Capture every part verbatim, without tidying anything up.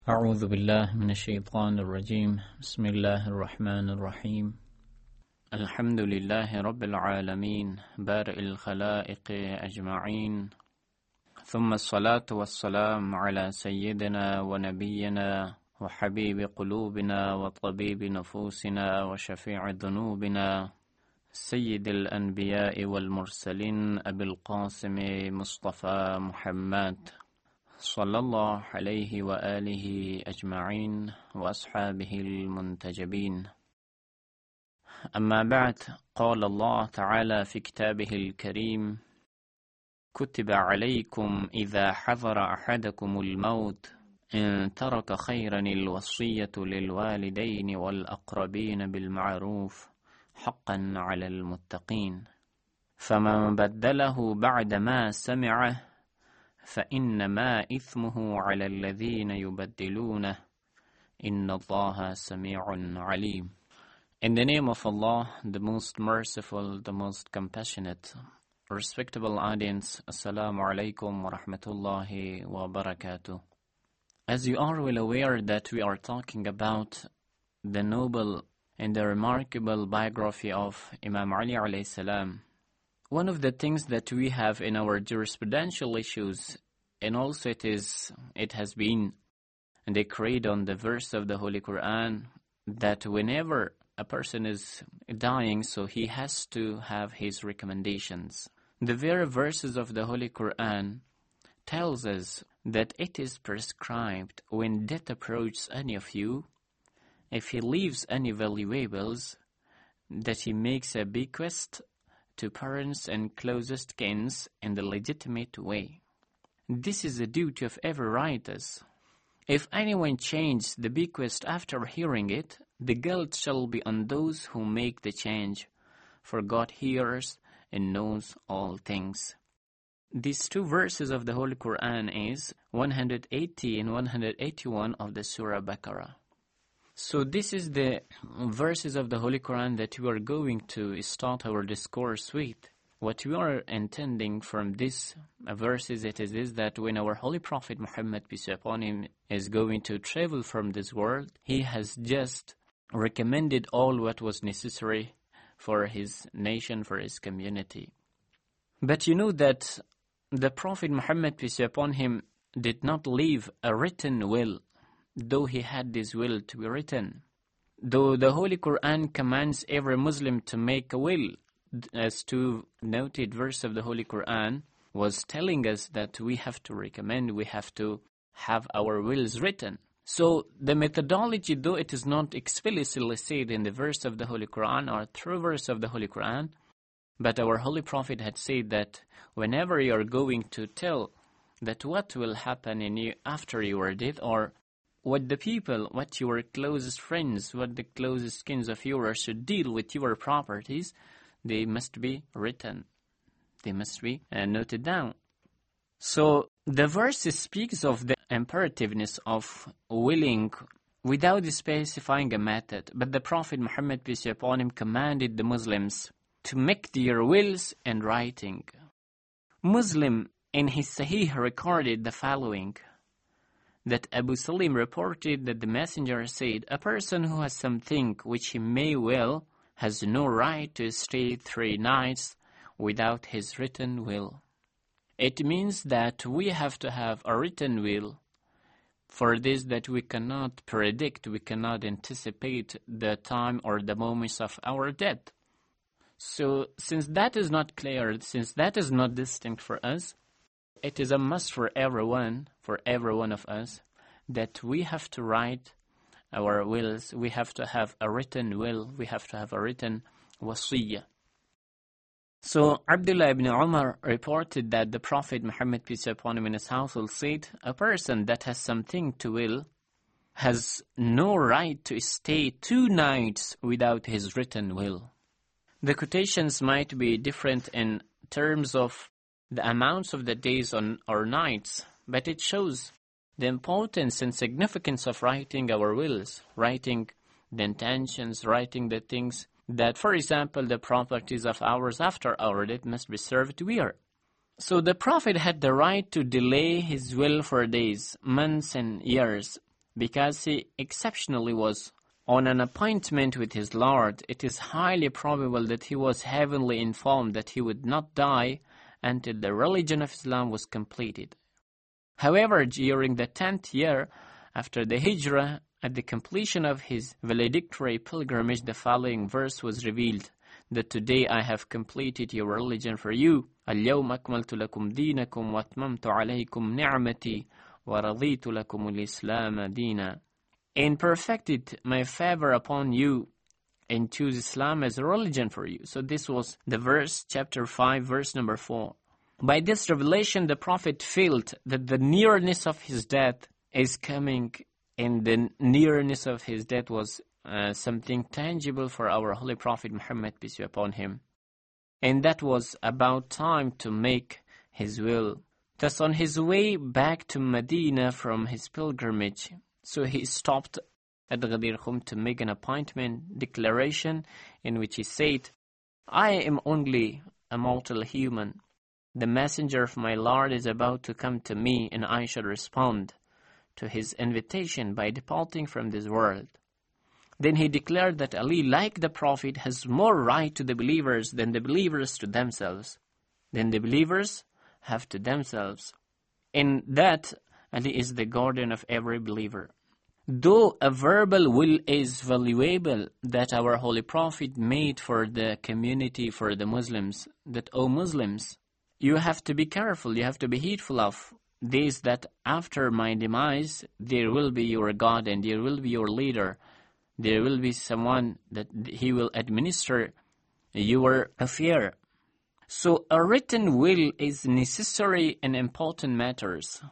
أعوذ بالله من الشيطان الرجيم بسم الله الرحمن الرحيم الحمد لله رب العالمين بارئ الخلائق أجمعين ثم الصلاة والسلام على سيدنا ونبينا وحبيب قلوبنا وطبيب نفوسنا وشفيع ذنوبنا سيد الأنبياء والمرسلين أبي القاسم مصطفى محمد صلى الله عليه وآله أجمعين وأصحابه المنتجبين. أما بعد، قال الله تعالى في كتابه الكريم: كتب عليكم إذا حضر أحدكم الموت إن ترك خيرا الوصية للوالدين والأقربين بالمعروف حقا على المتقين، فمن بدله بعد ما سمعه فإنما إثمه على الذين يبدلونه إن الله سميع عليم. In the name of Allah, the most merciful, the most compassionate. Respectable audience, Assalamu alaikum wa rahmatullahi wa barakatuh. As you are well aware that we are talking about the noble and the remarkable biography of Imam Ali alayhi salam, one of the things that we have in our jurisprudential issues, and also it is, it has been decreed on the verse of the Holy Quran, that whenever a person is dying, so he has to have his recommendations. The very verses of the Holy Quran tells us that it is prescribed when death approaches any of you, if he leaves any valuables, that he makes a bequest to parents and closest kins in the legitimate way. This is the duty of every righteous. If anyone changes the bequest after hearing it, the guilt shall be on those who make the change, for God hears and knows all things. These two verses of the Holy Quran is one hundred eighty and one hundred eighty-one of the Surah Baqarah. So this is the verses of the Holy Quran that we are going to start our discourse with. What we are intending from these verses it is, is that when our Holy Prophet Muhammad, peace be upon him, is going to travel from this world, he has just recommended all what was necessary for his nation, for his community. But you know that the Prophet Muhammad, peace be upon him, did not leave a written will, though he had this will to be written. Though the Holy Quran commands every Muslim to make a will, as two noted verse of the Holy Quran was telling us that we have to recommend, we have to have our wills written. So the methodology, though it is not explicitly said in the verse of the Holy Quran or through verse of the Holy Quran, but our Holy Prophet had said that whenever you are going to tell that what will happen in you after your death, or what the people, what your closest friends, what the closest skins of yours should deal with your properties, they must be written. They must be uh, noted down. So the verse speaks of the imperativeness of willing without specifying a method. But the Prophet Muhammad, peace be upon him, commanded the Muslims to make their wills in writing. Muslim in his Sahih recorded the following: that Abu Salim reported that the messenger said, a person who has something which he may will has no right to stay three nights without his written will. It means that we have to have a written will. For this, that we cannot predict, we cannot anticipate the time or the moments of our death. So since that is not clear, since that is not distinct for us, it is a must for everyone, for every one of us, that we have to write our wills. We have to have a written will. We have to have a written wasiyah. So Abdullah ibn Umar reported that the Prophet Muhammad, peace be upon him, in his household said, a person that has something to will has no right to stay two nights without his written will. The quotations might be different in terms of the amounts of the days on or nights, but it shows the importance and significance of writing our wills, writing the intentions, writing the things that, for example, the properties of ours after our death must be served where. So the Prophet had the right to delay his will for days, months and years, because he exceptionally was on an appointment with his Lord, it is highly probable that he was heavenly informed that he would not die until the religion of Islam was completed. However, during the tenth year after the Hijrah, at the completion of his valedictory pilgrimage, the following verse was revealed, that today I have completed your religion for you. اليوم أكملت لكم دينكم وأتممت عليكم نعمتي ورضيت لكم الإسلام دينا. And perfected my favor upon you and choose Islam as a religion for you. So this was the verse, chapter five, verse number four. By this revelation, the Prophet felt that the nearness of his death is coming, and the nearness of his death was uh, something tangible for our Holy Prophet Muhammad, peace be upon him. And that was about time to make his will. Thus, on his way back to Medina from his pilgrimage, so he stopped at Ghadir Khum to make an appointment declaration in which he said, I am only a mortal human. The messenger of my Lord is about to come to me, and I shall respond to his invitation by departing from this world. Then he declared that Ali, like the Prophet, has more right to the believers than the believers to themselves, than the believers have to themselves. In that, Ali is the guardian of every believer. Though a verbal will is valuable that our Holy Prophet made for the community, for the Muslims, that, O Muslims, you have to be careful, you have to be heedful of this, that after my demise, there will be your God and there will be your leader. There will be someone that he will administer your affair. So a written will is necessary in important matters.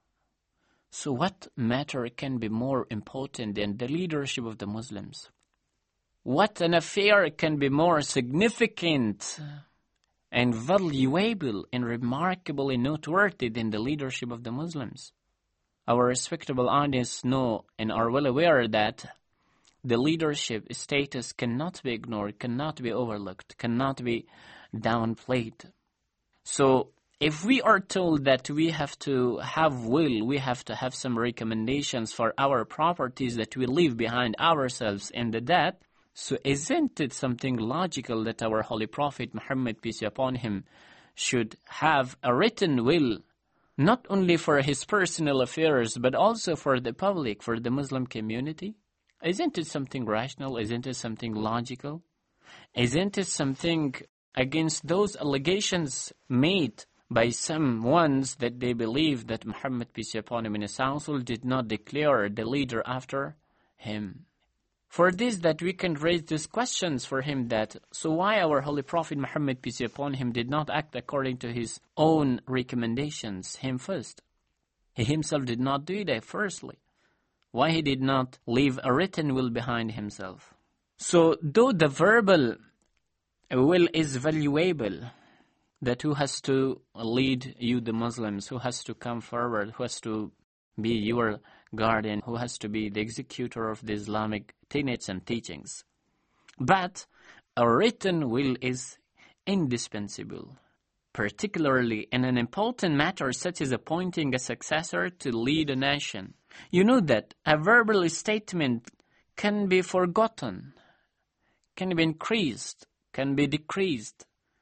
So what matter can be more important than the leadership of the Muslims? What an affair can be more significant and valuable and remarkably noteworthy than the leadership of the Muslims? Our respectable audience know and are well aware that the leadership status cannot be ignored, cannot be overlooked, cannot be downplayed. So if we are told that we have to have will, we have to have some recommendations for our properties that we leave behind ourselves in the death, so isn't it something logical that our Holy Prophet Muhammad, peace be upon him, should have a written will, not only for his personal affairs, but also for the public, for the Muslim community? Isn't it something rational? Isn't it something logical? Isn't it something against those allegations made by some ones that they believe that Muhammad, peace be upon him, in his household did not declare the leader after him? For this, that we can raise these questions for him, that so why our Holy Prophet Muhammad, peace be upon him, did not act according to his own recommendations, him first? He himself did not do that firstly. Why he did not leave a written will behind himself? So though the verbal will is valuable, that who has to lead you, the Muslims, who has to come forward, who has to be your guardian, who has to be the executor of the Islamic tenets and teachings. But a written will is indispensable, particularly in an important matter such as appointing a successor to lead a nation. You know that a verbal statement can be forgotten, can be increased, can be decreased,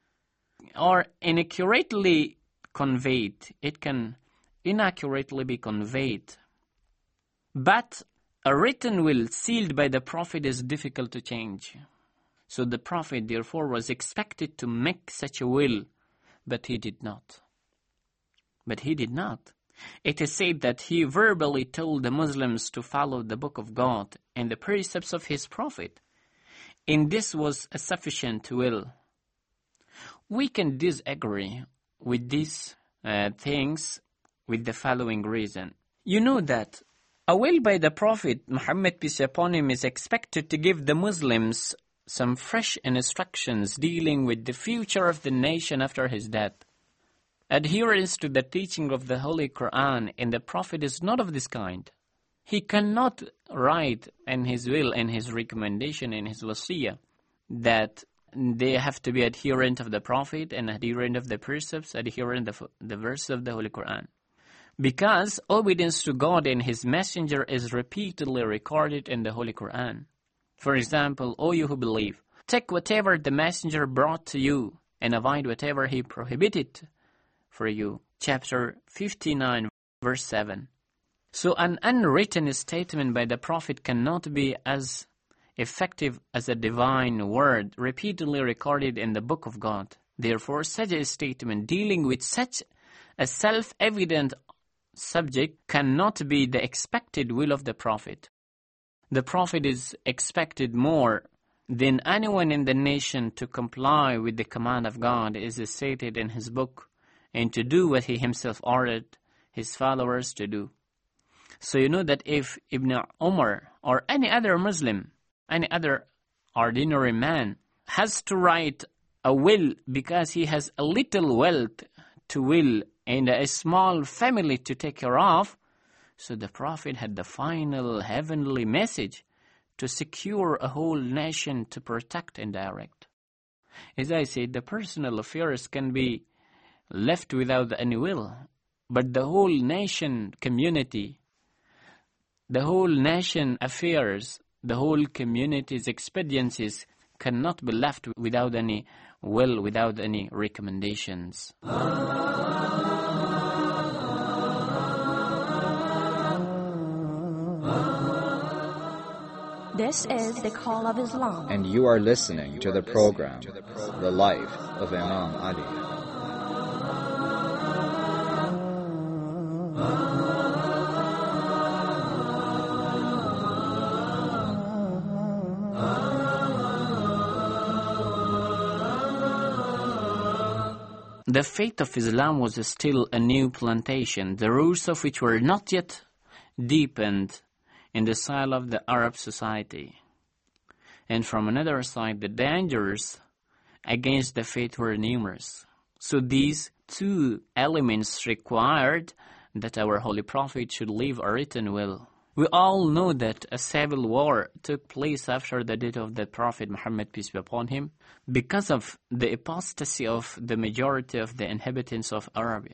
or inaccurately conveyed. It can inaccurately be conveyed. But a written will sealed by the Prophet is difficult to change. So the Prophet therefore was expected to make such a will, but he did not. But he did not. It is said that he verbally told the Muslims to follow the Book of God and the precepts of his Prophet, and this was a sufficient will. We can disagree with these uh, things with the following reason. You know that a will by the Prophet Muhammad, peace be upon him, is expected to give the Muslims some fresh instructions dealing with the future of the nation after his death. Adherence to the teaching of the Holy Quran and the Prophet is not of this kind. He cannot write in his will, in his recommendation, in his wasiyah, that they have to be adherent of the Prophet and adherent of the precepts, adherent of the verses of the Holy Quran. Because obedience to God and His Messenger is repeatedly recorded in the Holy Quran. For example, O you who believe, take whatever the Messenger brought to you and avoid whatever he prohibited for you. Chapter fifty-nine, verse seven. So an unwritten statement by the Prophet cannot be as effective as a divine word repeatedly recorded in the Book of God. Therefore, such a statement dealing with such a self-evident subject cannot be the expected will of the Prophet. The Prophet is expected more than anyone in the nation to comply with the command of God as is stated in his book, and to do what he himself ordered his followers to do. So you know that if Ibn Umar or any other Muslim, any other ordinary man has to write a will because he has a little wealth to will and a small family to take care of, so the Prophet had the final heavenly message to secure a whole nation to protect and direct. As I said, the personal affairs can be left without any will, but the whole nation community, the whole nation affairs, the whole community's expediencies cannot be left without any will, without any recommendations. This is the Call of Islam. And you are listening to the program, The Life of Imam Ali. The faith of Islam was still a new plantation, the roots of which were not yet deepened in the soil of the Arab society. And from another side, the dangers against the faith were numerous. So these two elements required that our Holy Prophet should leave a written will. We all know that a civil war took place after the death of the Prophet Muhammad, peace be upon him, because of the apostasy of the majority of the inhabitants of Arabia.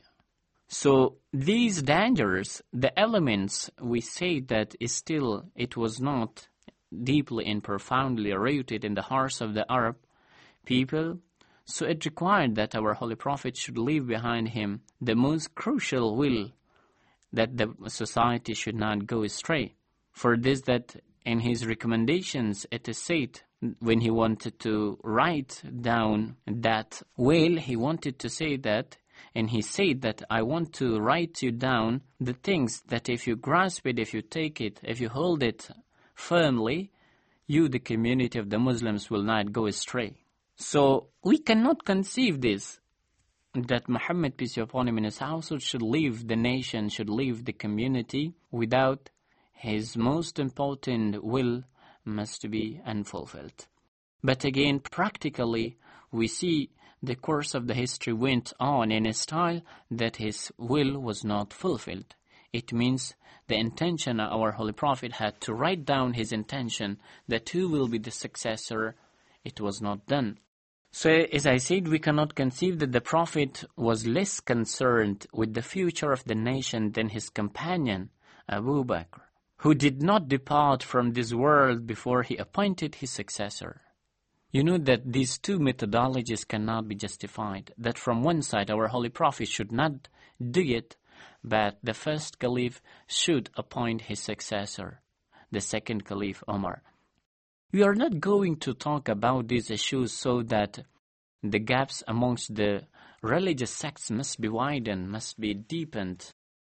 So these dangers, the elements, we say that is still, it was not deeply and profoundly rooted in the hearts of the Arab people. So it required that our Holy Prophet should leave behind him the most crucial will, that the society should not go astray. For this, that in his recommendations, it is said, when he wanted to write down that will, he wanted to say that, and he said that I want to write you down the things that if you grasp it, if you take it, if you hold it firmly, you, the community of the Muslims, will not go astray. So we cannot conceive this, that Muhammad, peace be upon him, and his household should leave the nation, should leave the community without his most important will must be unfulfilled. But again, practically, we see the course of the history went on in a style that his will was not fulfilled. It means the intention our Holy Prophet had to write down his intention that who will be the successor, it was not done. So, as I said, we cannot conceive that the Prophet was less concerned with the future of the nation than his companion, Abu Bakr, who did not depart from this world before he appointed his successor. You know that these two methodologies cannot be justified, that from one side our Holy Prophet should not do it, but the first Caliph should appoint his successor, the second Caliph, Umar. We are not going to talk about these issues so that the gaps amongst the religious sects must be widened, must be deepened.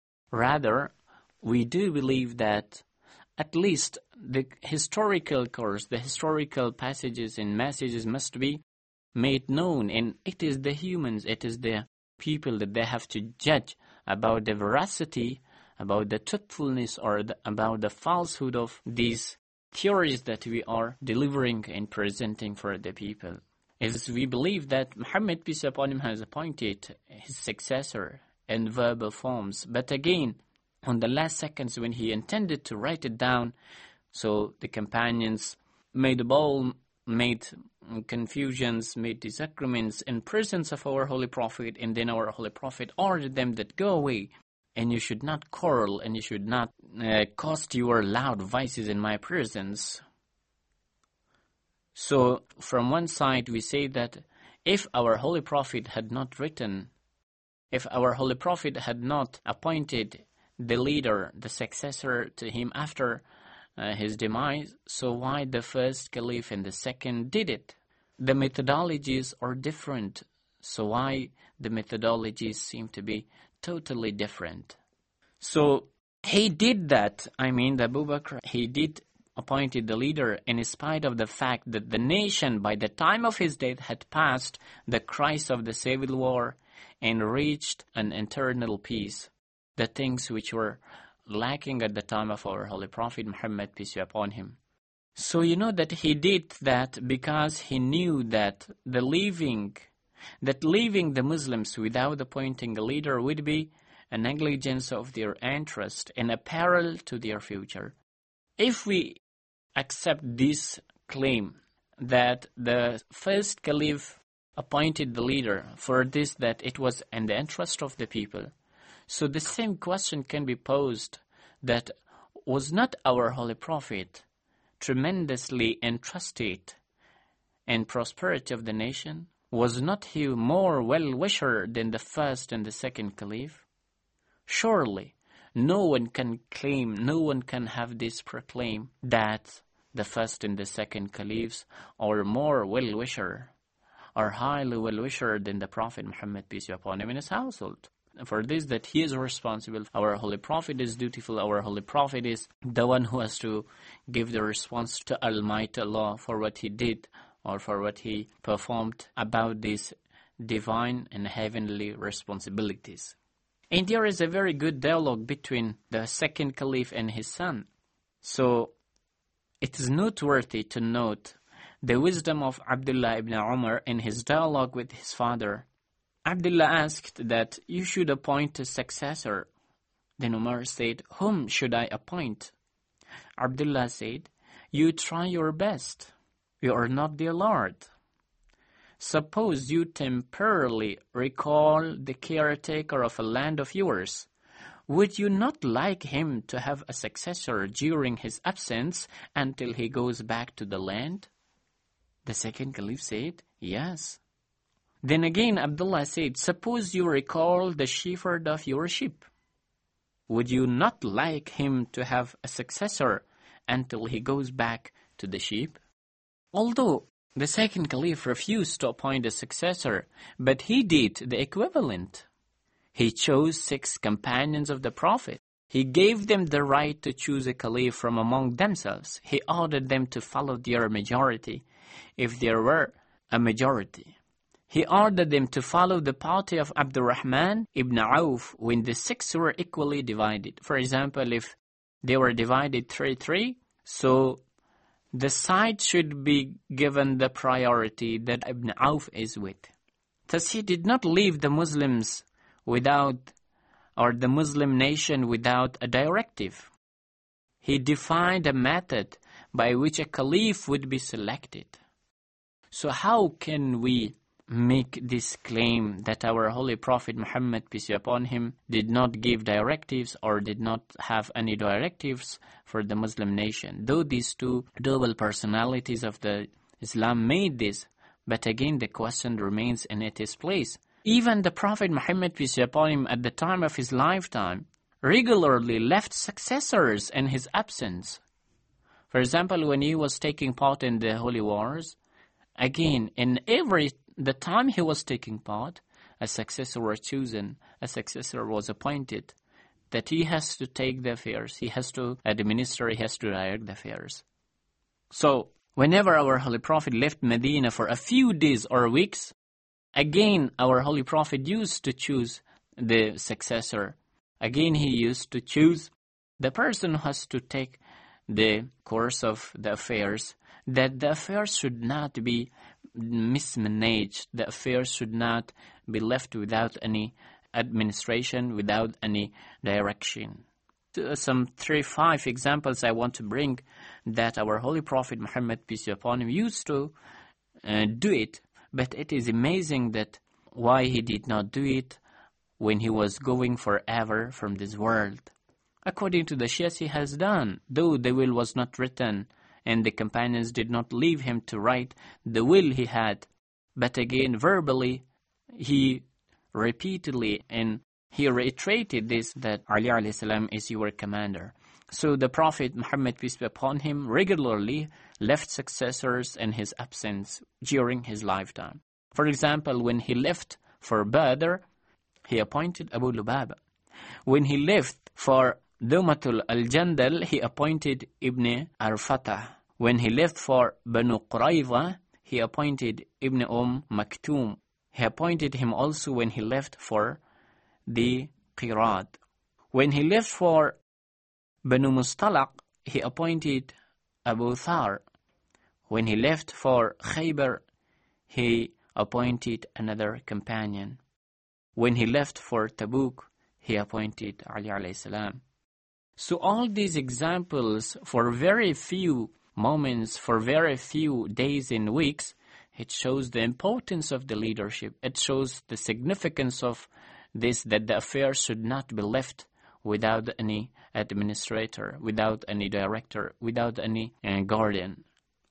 Rather, we do believe that at least the historical course, the historical passages and messages must be made known, and it is the humans, it is the people that they have to judge about the veracity, about the truthfulness, or the, about the falsehood of these theories that we are delivering and presenting for the people. As we believe that Muhammad, peace upon him, has appointed his successor in verbal forms, but again, on the last seconds when he intended to write it down, so the companions made a bowl, made confusions, made disagreements in presence of our Holy Prophet, and then our Holy Prophet ordered them that go away and you should not quarrel, and you should not uh, cast your loud voices in my presence. So, from one side we say that if our Holy Prophet had not written, if our Holy Prophet had not appointed the leader, the successor to him after uh, his demise, so why the first caliph and the second did it? The methodologies are different, so why the methodologies seem to be totally different? So he did that, I mean, the Abu Bakr, he did appointed the leader in spite of the fact that the nation by the time of his death had passed the crisis of the civil war and reached an eternal peace, the things which were lacking at the time of our Holy Prophet Muhammad, peace be upon him. So you know that he did that because he knew that the leaving, that leaving the Muslims without appointing a leader would be a negligence of their interest and a peril to their future. If we accept this claim that the first caliph appointed the leader for this, that it was in the interest of the people, so the same question can be posed, that was not our Holy Prophet tremendously entrusted in prosperity of the nation? Was not he more well-wisher than the first and the second caliph? Surely, no one can claim, no one can have this proclaim that the first and the second caliphs are more well-wisher, are highly well-wisher than the Prophet Muhammad, peace be upon him, in his household. For this, that he is responsible, our Holy Prophet is dutiful, our Holy Prophet is the one who has to give the response to Almighty Allah for what he did or for what he performed about these divine and heavenly responsibilities. And there is a very good dialogue between the second caliph and his son. So, it is noteworthy to note the wisdom of Abdullah ibn Umar in his dialogue with his father. Abdullah asked that you should appoint a successor. Then Umar said, whom should I appoint? Abdullah said, you try your best. You are not their Lord. Suppose you temporarily recall the caretaker of a land of yours. Would you not like him to have a successor during his absence until he goes back to the land? The second caliph said, yes. Then again Abdullah said, suppose you recall the shepherd of your sheep. Would you not like him to have a successor until he goes back to the sheep? Although the second caliph refused to appoint a successor, but he did the equivalent. He chose six companions of the Prophet. He gave them the right to choose a caliph from among themselves. He ordered them to follow their majority, if there were a majority. He ordered them to follow the party of Abdurrahman ibn Auf when the six were equally divided. For example, if they were divided three three, so the side should be given the priority that Ibn Auf is with. Thus he did not leave the Muslims without, or the Muslim nation without a directive. He defined a method by which a caliph would be selected. So how can we make this claim that our Holy Prophet Muhammad, peace be upon him, did not give directives or did not have any directives for the Muslim nation? Though these two double personalities of the Islam made this, but again the question remains in its place. Even the Prophet Muhammad, peace be upon him, at the time of his lifetime, regularly left successors in his absence. For example, when he was taking part in the holy wars, again, in every the time he was taking part, a successor was chosen, a successor was appointed, that he has to take the affairs, he has to administer, he has to direct the affairs. So, whenever our Holy Prophet left Medina for a few days or weeks, again our Holy Prophet used to choose the successor. Again he used to choose the person who has to take the course of the affairs, that the affairs should not be mismanaged, the affairs should not be left without any administration, without any direction. Some three, five examples I want to bring that our Holy Prophet Muhammad, peace be upon him, used to uh, do it, but it is amazing that why he did not do it when he was going forever from this world. According to the Shias, he has done, though the will was not written, and the companions did not leave him to write the will he had. But again, verbally, he repeatedly and he reiterated this, that Ali alayhi salam is your commander. So the Prophet Muhammad, peace be upon him, regularly left successors in his absence during his lifetime. For example, when he left for Badr, he appointed Abu Lubaba. When he left for Dumatul al-Jandal, he appointed Ibn Arfatah. When he left for Banu Qurayza, he appointed Ibn Umm Maktoum. He appointed him also when he left for the Qirad. When he left for Banu Mustalaq, he appointed Abu Thar. When he left for Khaybar, he appointed another companion. When he left for Tabuk, he appointed Ali alayhi salam. So all these examples, for very few moments, for very few days and weeks, it shows the importance of the leadership. It shows the significance of this, that the affairs should not be left without any administrator, without any director, without any uh, guardian.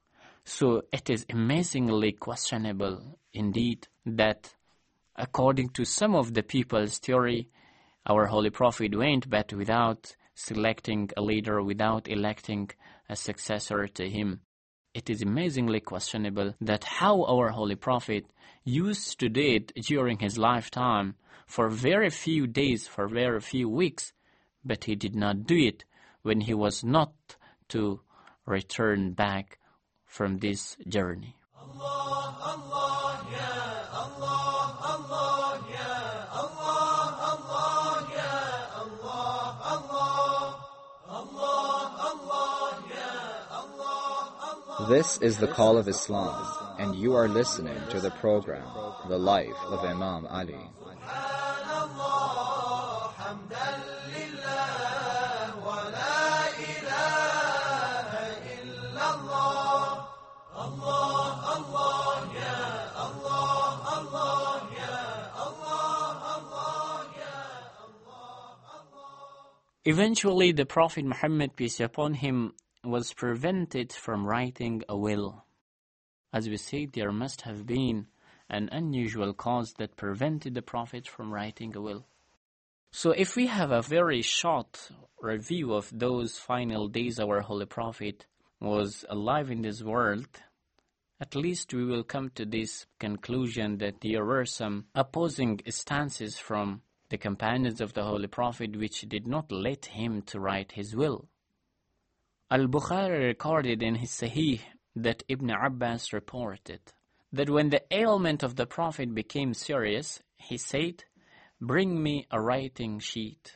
So it is amazingly questionable indeed that according to some of the people's theory, our Holy Prophet went, but without selecting a leader, without electing a successor to him. It is amazingly questionable that how our Holy Prophet used to do it during his lifetime for very few days, for very few weeks, but he did not do it when he was not to return back from this journey. Allah, Allah, ya Allah, Allah, ya Allah, Allah, ya Allah, Allah, Allah, Allah, ya Allah, Allah. This is the call of Islam, and you are listening to the program, The Life of Imam Ali. Eventually, the Prophet Muhammad, peace be upon him, was prevented from writing a will. As we said, there must have been an unusual cause that prevented the Prophet from writing a will. So if we have a very short review of those final days our Holy Prophet was alive in this world, at least we will come to this conclusion that there were some opposing stances from the companions of the Holy Prophet which did not let him to write his will. Al-Bukhari recorded in his Sahih that Ibn Abbas reported that when the ailment of the Prophet became serious, he said, "Bring me a writing sheet.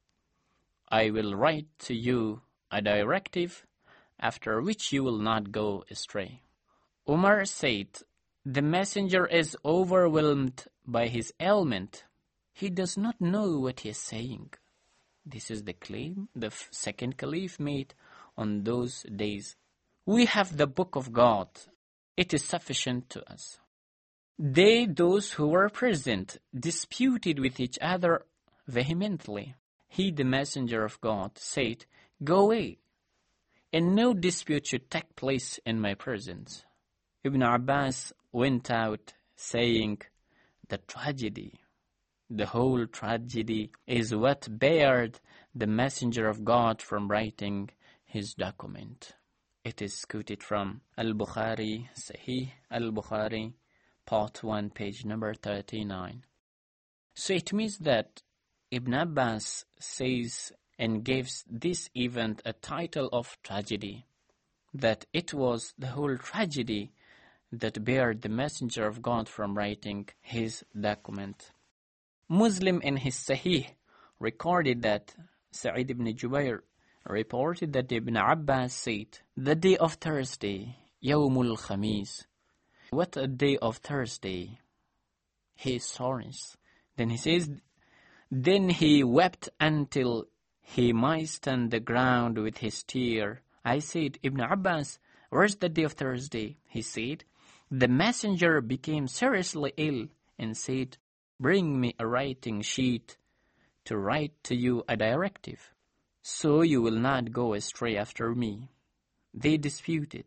I will write to you a directive after which you will not go astray." Umar said, "The messenger is overwhelmed by his ailment. He does not know what he is saying." This is the claim the second caliph made on those days. We have the book of God. It is sufficient to us. They, those who were present, disputed with each other vehemently. He, the messenger of God, said, "Go away, and no dispute should take place in my presence." Ibn Abbas went out saying, "The tragedy, the whole tragedy is what barred the messenger of God from writing his document." It is quoted from Al-Bukhari, Sahih Al-Bukhari, part one, page number thirty-nine. So it means that Ibn Abbas says and gives this event a title of tragedy, that it was the whole tragedy that barred the messenger of God from writing his document. Muslim in his Sahih recorded that Sa'id ibn Jubair reported that Ibn Abbas said, "The day of Thursday, Yawmul Khamis." What a day of Thursday. His soreness. Then he says, "Then he wept until he moistened the ground with his tear." I said, "Ibn Abbas, where's the day of Thursday?" He said, "The messenger became seriously ill and said, bring me a writing sheet to write to you a directive, so you will not go astray after me. They disputed,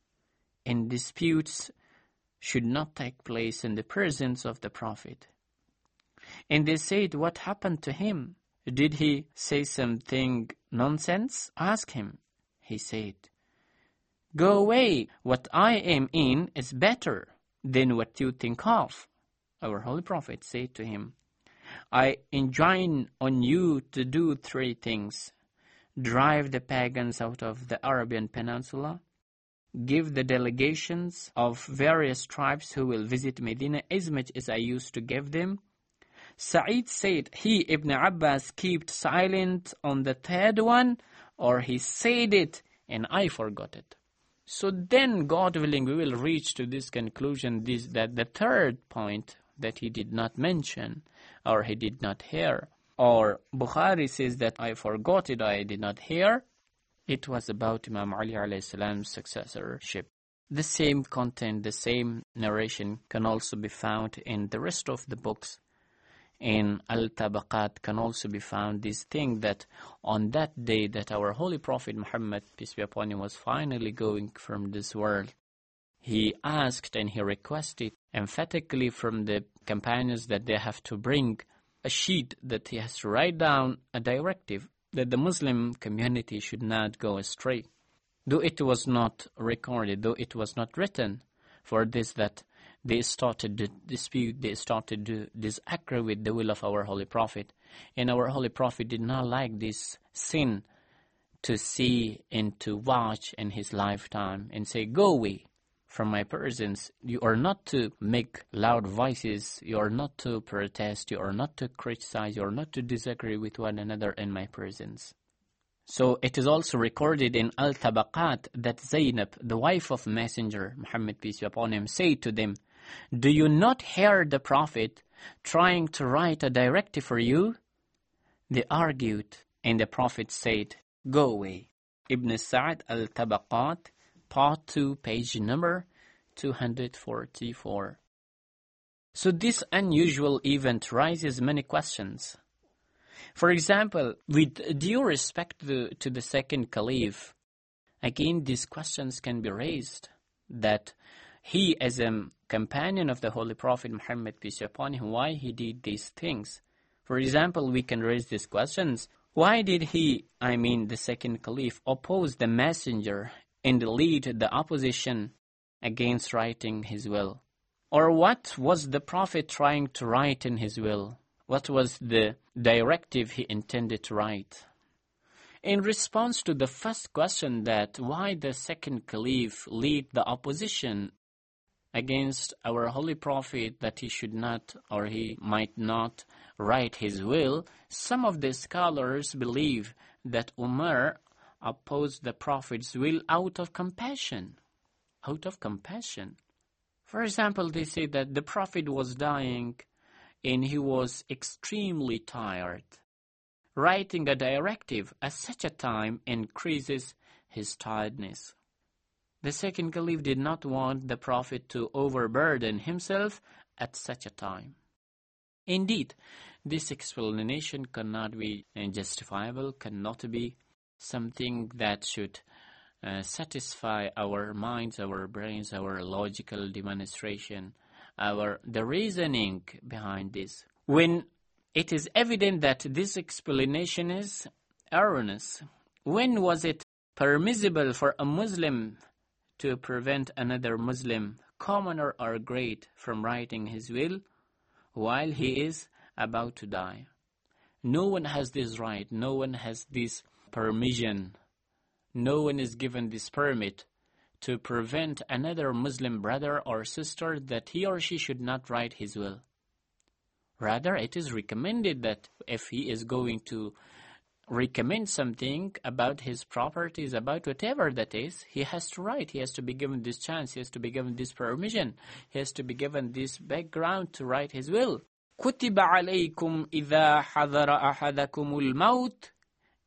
and disputes should not take place in the presence of the Prophet. And they said, what happened to him? Did he say something nonsense? Ask him. He said, go away, what I am in is better than what you think of. Our Holy Prophet said to him, I enjoin on you to do three things. Drive the pagans out of the Arabian Peninsula, give the delegations of various tribes who will visit Medina as much as I used to give them. Sa'id said, he, Ibn Abbas, kept silent on the third one, or he said it and I forgot it. So then, God willing, we will reach to this conclusion, this, that the third point that he did not mention, or he did not hear, or Bukhari says that I forgot it, I did not hear, it was about Imam Ali alayhi salam's successorship. The same content, the same narration can also be found in the rest of the books. In Al-Tabaqat can also be found this thing that on that day that our Holy Prophet Muhammad, peace be upon him, was finally going from this world, he asked and he requested emphatically from the companions that they have to bring a sheet that he has to write down a directive that the Muslim community should not go astray. Though it was not recorded, though it was not written, for this that they started to dispute, they started to disagree with the will of our Holy Prophet. And our Holy Prophet did not like this sin to see and to watch in his lifetime and say, go away from my presence. You are not to make loud voices, you are not to protest, you are not to criticize, you are not to disagree with one another in my presence. So it is also recorded in Al-Tabaqat that Zainab, the wife of Messenger Muhammad, peace be upon him, said to them, do you not hear the Prophet trying to write a directive for you? They argued, and the Prophet said, go away. Ibn Sa'd Al-Tabaqat, part two, page number two hundred forty-four. So this unusual event raises many questions. For example, with due respect to, to the second caliph, again these questions can be raised, that he as a companion of the Holy Prophet Muhammad, peace be upon him, why he did these things. For example, we can raise these questions. Why did he, I mean the second caliph, oppose the messenger and lead the opposition against writing his will? Or what was the Prophet trying to write in his will? What was the directive he intended to write? In response to the first question, that why the second caliph lead the opposition against our Holy Prophet, that he should not or he might not write his will, some of the scholars believe that Umar opposed the Prophet's will out of compassion. Out of compassion. For example, they say that the Prophet was dying and he was extremely tired. Writing a directive at such a time increases his tiredness. The second caliph did not want the Prophet to overburden himself at such a time. Indeed, this explanation cannot be justifiable, cannot be something that should uh, satisfy our minds, our brains, our logical demonstration, our the reasoning behind this. When it is evident that this explanation is erroneous, when was it permissible for a Muslim to prevent another Muslim, commoner or great, from writing his will while he is about to die? No one has this right, no one has this permission, no one is given this permit to prevent another Muslim brother or sister that he or she should not write his will. Rather, it is recommended that if he is going to recommend something about his properties, about whatever that is, he has to write. He has to be given this chance. He has to be given this permission. He has to be given this background to write his will. كُتِبَ عَلَيْكُمْ إِذَا حَضَرَ أَحَدَكُمُ الْمَوْتِ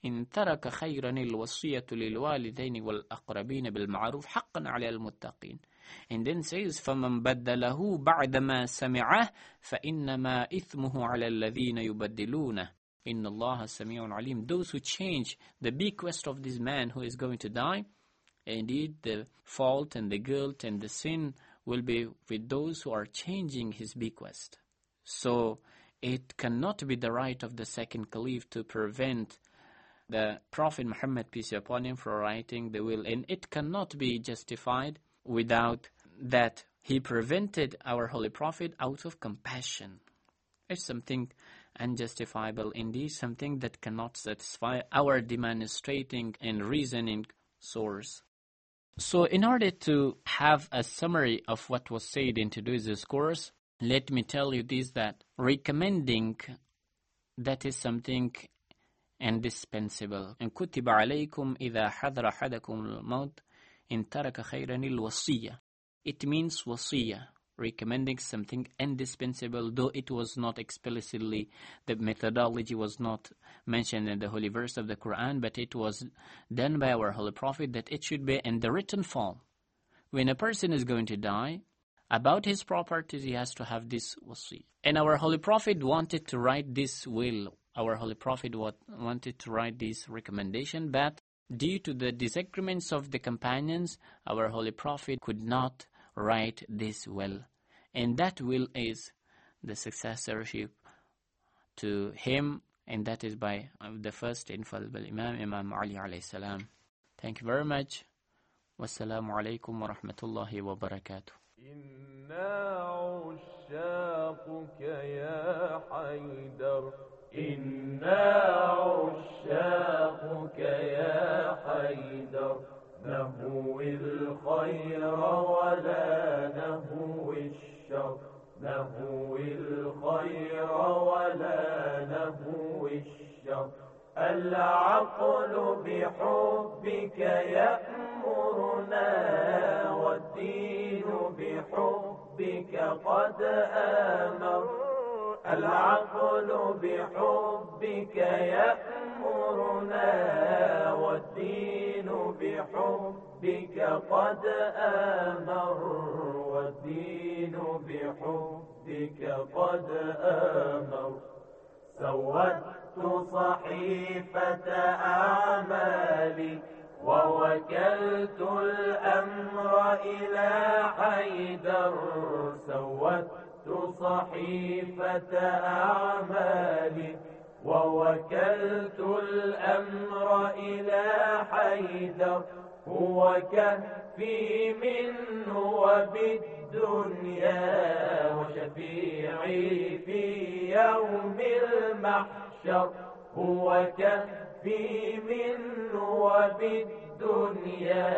إن ترك خيرا الوصية للوالدين والأقربين بالمعروف حقا على المتقين. And then says فمن بدله بعدما سمعه فإنما إثمه على الذين يبدلونه إن الله سميع عليم. Those who change the bequest of this man who is going to die, indeed the fault and the guilt and the sin will be with those who are changing his bequest. So it cannot be the right of the second caliph to prevent the Prophet Muhammad, peace be upon him, from writing the will, and it cannot be justified without that he prevented our Holy Prophet out of compassion. It's something unjustifiable indeed, something that cannot satisfy our demonstrating and reasoning source. So in order to have a summary of what was said in today's discourse, let me tell you this, that recommending, that is something indispensable. إن كتب عليكم إذا حضر أحدكم الموت إن ترك خيرا الوصية. It means وصية, recommending something indispensable, though it was not explicitly, the methodology was not mentioned in the holy verse of the Quran, but it was done by our Holy Prophet that it should be in the written form. When a person is going to die, about his properties he has to have this wasi. And our Holy Prophet wanted to write this will. Our Holy Prophet wanted to write this recommendation, but due to the disagreements of the companions, our Holy Prophet could not write this will. And that will is the successorship to him, and that is by the first infallible Imam, Imam Ali alayhi salam. Thank you very much. Wassalamu alaikum wa rahmatullahi wa barakatuh. إنا عشاقك يا حيدر إنا عشاقك يا حيدر نهوي الخير ولا نهوي الشر نهوي الخير ولا نهوي الشر العقل بحبك يأمرنا والدين بحبك قد آمر العقل بحبك يأمرنا والدين بحبك قد آمر والدين بحبك قد آمر سودت صحيفة أعمالي ووكلت الأمر إلى حيدر سودت صحيفة أعمالي ووكلت الأمر إلى حيدر هو كهفي منه وبالدنيا وشفيعي في يوم المحشر هو كهفي منه وبالدنيا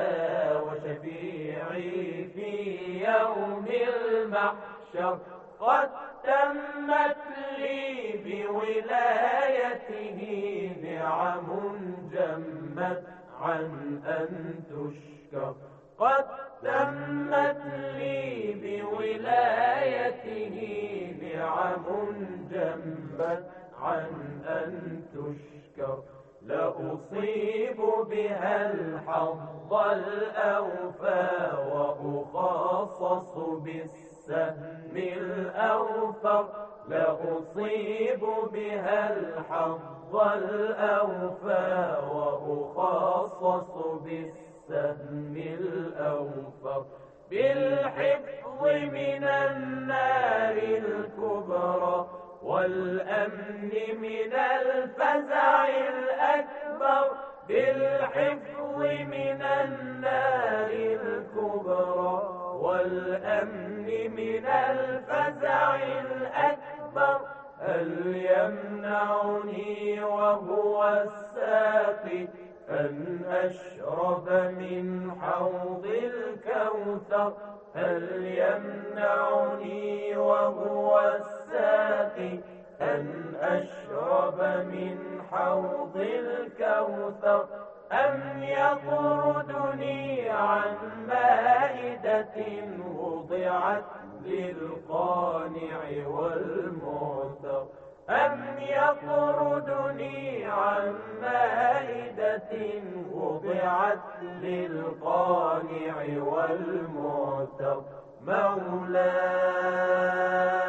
وشفيعي في يوم المحشر قد تمت لي بولايته نعم جمت عن أن تشكر قد تمت لي بولايته نعم جمت عن أن تشكر لأصيب بها الحظ الأوفى وأخصص بالسهم الأوفر لأصيب بها الحظ الأوفى وأخصص بالسهم الأوفر بالحفظ من النار الكبرى والأمن من الفزع الأكبر بالحفظ من النار الكبرى والأمن من الفزع الأكبر هل يمنعني وهو الساقي أن أشرب من حوض الكوثر هل يمنعني وهو الساقي أن أشرب من حوض الكوثر أم يطردني عن مائدة وضعت للقانع والمعتر أم يطردني عن مائدة وضعت للقانع والمعتر مولاي